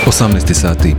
18 sati.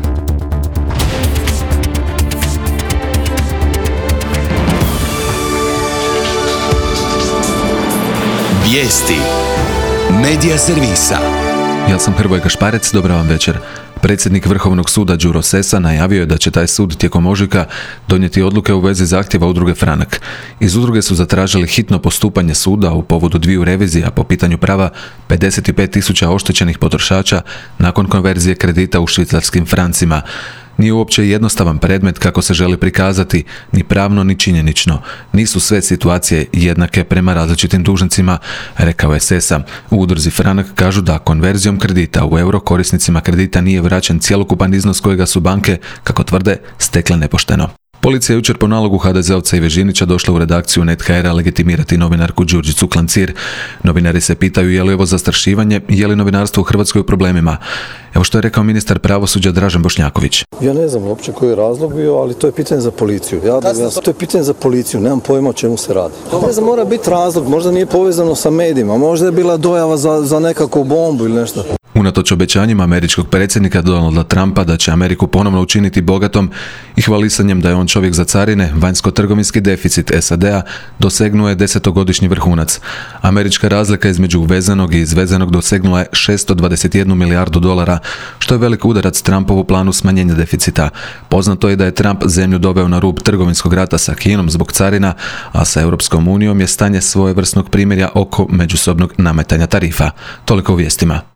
Vijesti Medija servisa. Ja sam Hrvoje Gašparec, dobra vam večer. Predsjednik Vrhovnog suda Đuro Sessa najavio je da će taj sud tijekom ožujka donijeti odluke u vezi zahtjeva udruge Franak. Iz udruge su zatražili hitno postupanje suda u povodu dviju revizija po pitanju prava 55.000 oštećenih potrošača nakon konverzije kredita u švicarskim francima. Nije uopće jednostavan predmet kako se želi prikazati, ni pravno ni činjenično. Nisu sve situacije jednake prema različitim dužnicima, rekao je Sessa. U udruzi Franak kažu da konverzijom kredita u euro korisnicima kredita nije vraćen cjelokupan iznos kojega su banke, kako tvrde, stekle nepošteno. Policija je jučer po nalogu HDZ-ovca Ive Žinića došla u redakciju NET.hr legitimira novinarku Đurđicu Klancir. Novinari se pitaju je li ovo zastrašivanje, je li novinarstvo u Hrvatskoj u problemima. Evo što je rekao ministar pravosuđa Dražen Bošnjaković. Ja ne znam uopće koji je razlog bio, ali to je pitanje za policiju. To je pitanje za policiju, nemam pojma o čemu se radi. Ne znam, mora biti razlog, možda nije povezano sa medijima, možda je bila dojava za nekakvu bombu ili nešto. Unatoč obećanjima američkog predsjednika Donalda Trumpa da će Ameriku ponovno učiniti bogatom i hvalisanjem da je on čovjek za carine, vanjsko-trgovinski deficit SAD-a dosegnuo je 10-godišnji vrhunac. Američka razlika između uvezenog i izvezenog dosegnula je 621 milijardu dolara, što je velik udarac Trumpovu planu smanjenja deficita. Poznato je da je Trump zemlju doveo na rub trgovinskog rata sa Kinom zbog carina, a sa Europskom unijom je stanje svojevrsnog primirja oko međusobnog nametanja tarifa. Toliko u vijestima.